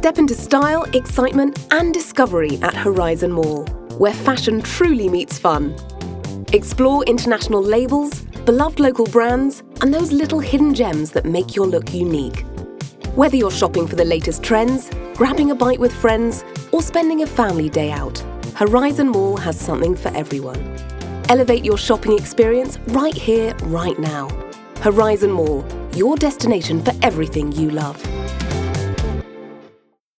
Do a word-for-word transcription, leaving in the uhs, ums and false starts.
Step into style, excitement and discovery at Horizon Mall, where fashion truly meets fun. Explore international labels, beloved local brands, and those little hidden gems that make your look unique. Whether you're shopping for the latest trends, grabbing a bite with friends, or spending a family day out, Horizon Mall has something for everyone. Elevate your shopping experience right here, right now. Horizon Mall, your destination for everything you love.